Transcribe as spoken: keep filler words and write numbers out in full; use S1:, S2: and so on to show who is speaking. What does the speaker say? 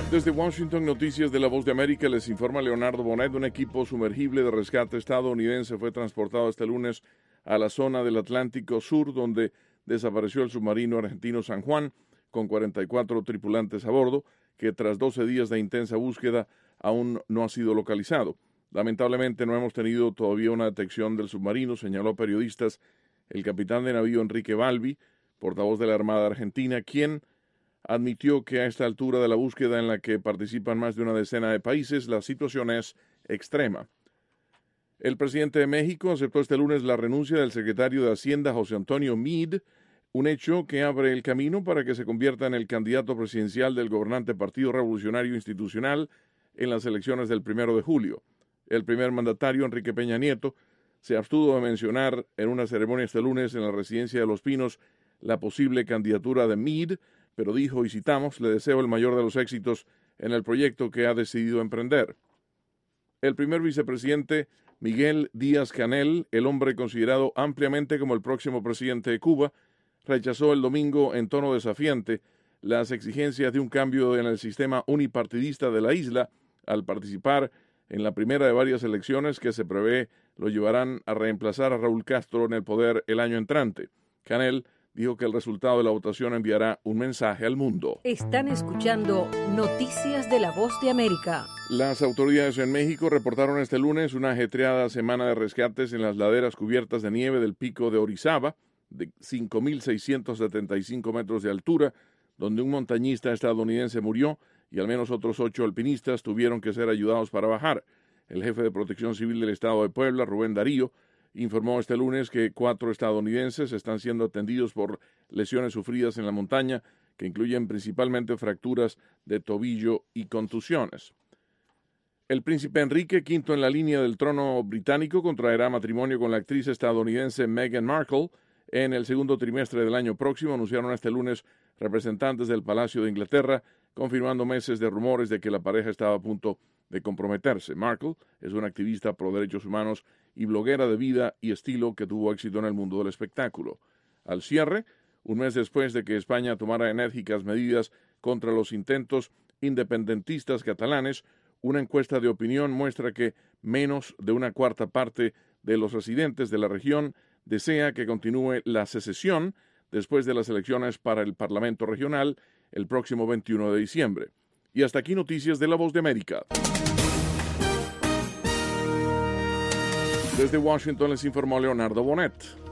S1: Desde Washington, Noticias de la Voz de América, les informa Leonardo Bonet. Un equipo sumergible de rescate estadounidense fue transportado este lunes a la zona del Atlántico Sur, donde desapareció el submarino argentino San Juan, con cuarenta y cuatro tripulantes a bordo, que tras doce días de intensa búsqueda aún no ha sido localizado. Lamentablemente no hemos tenido todavía una detección del submarino, señaló a periodistas el capitán de navío Enrique Balbi, portavoz de la Armada Argentina, quien admitió que a esta altura de la búsqueda, en la que participan más de una decena de países, la situación es extrema. El presidente de México aceptó este lunes la renuncia del secretario de Hacienda, José Antonio Meade, un hecho que abre el camino para que se convierta en el candidato presidencial del gobernante Partido Revolucionario Institucional en las elecciones del primero de julio. El primer mandatario, Enrique Peña Nieto, se abstuvo de mencionar en una ceremonia este lunes en la residencia de Los Pinos la posible candidatura de Meade, pero dijo, y citamos, le deseo el mayor de los éxitos en el proyecto que ha decidido emprender. El primer vicepresidente, Miguel Díaz-Canel, el hombre considerado ampliamente como el próximo presidente de Cuba, rechazó el domingo en tono desafiante las exigencias de un cambio en el sistema unipartidista de la isla al participar en la primera de varias elecciones que se prevé lo llevarán a reemplazar a Raúl Castro en el poder el año entrante. Canel dijo que el resultado de la votación enviará un mensaje al mundo.
S2: Están escuchando Noticias de la Voz de América.
S1: Las autoridades en México reportaron este lunes una ajetreada semana de rescates en las laderas cubiertas de nieve del pico de Orizaba, de cinco mil seiscientos setenta y cinco metros de altura, donde un montañista estadounidense murió y al menos otros ocho alpinistas tuvieron que ser ayudados para bajar. El jefe de Protección Civil del Estado de Puebla, Rubén Darío, informó este lunes que cuatro estadounidenses están siendo atendidos por lesiones sufridas en la montaña, que incluyen principalmente fracturas de tobillo y contusiones. El príncipe Enrique, quinto en la línea del trono británico, contraerá matrimonio con la actriz estadounidense Meghan Markle en el segundo trimestre del año próximo, anunciaron este lunes representantes del Palacio de Inglaterra, confirmando meses de rumores de que la pareja estaba a punto de comprometerse. Markle es una activista pro derechos humanos y bloguera de vida y estilo que tuvo éxito en el mundo del espectáculo. Al cierre, un mes después de que España tomara enérgicas medidas contra los intentos independentistas catalanes, una encuesta de opinión muestra que menos de una cuarta parte de los residentes de la región desea que continúe la secesión después de las elecciones para el Parlamento Regional el próximo veintiuno de diciembre. Y hasta aquí Noticias de la Voz de América. Desde Washington les informó Leonardo Bonet.